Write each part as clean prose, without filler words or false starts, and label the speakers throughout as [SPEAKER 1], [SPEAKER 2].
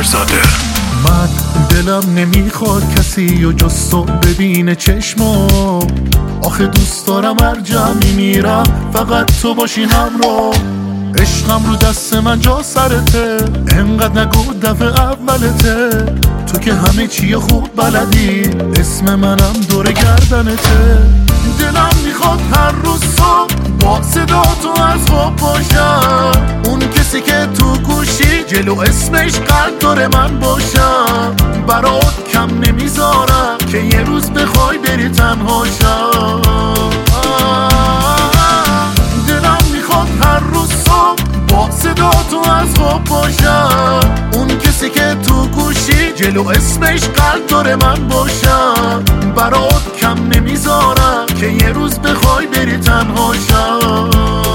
[SPEAKER 1] شهرزاده.
[SPEAKER 2] من دلم نمیخواد کسی و جز تو ببینه چشمو، آخه دوست دارم هر جا میمیرم فقط تو باشی همراه. عشقم رو دست من جا سرته، انقدر نگو دفعه اولته، تو که همه چی خوب بلدی، اسم منم دور گردنته. دلم میخواد هر روز صبح با صدا تو از خواب باشم، اون کسی که تو گوشی جلو اسمش قلب داره من باشم. برات کم نمیذارم که یه روز بخوای بری تنها شم. دلم میخواد هر روز صبح با صدا تو از خواب باشم، اون کسی که تو گوشی جلو اسمش قلب داره من باشم. برات کم نمیذارم که یه روز بخوای بری تنها شم.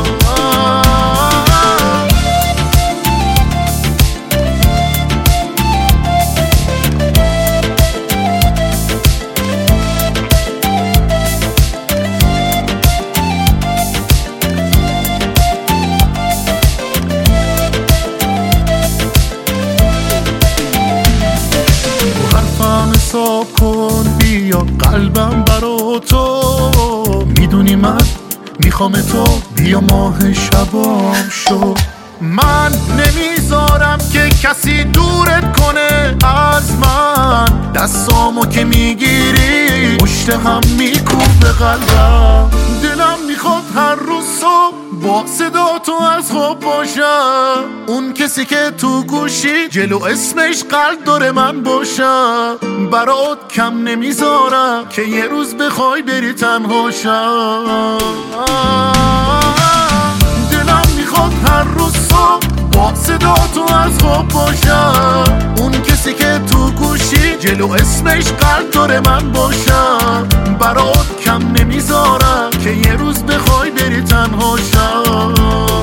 [SPEAKER 2] حساب کن بیا قلبم برا تو، میدونی من میخوام تو، بیا ماه شبام شو. من نمیذارم که کسی دورت کنه از من، دستامو که میگیری پشت هم میکوبه قلبم. دلم میخواد هر روز صبح با صدا تو از خواب باشم، اون کسی که تو گوشی جلو اسمش قلب داره من باشم. برات کم نمیذارم که یه روز بخوای بری تنها شم. دلم میخواد هر روز صبح با صدا تو از خواب باشم، اون کسی که تو گوشی جلو اسمش قلب داره من باشم. برات کم نمیذارم که یه روز بخوای بری تنها شم.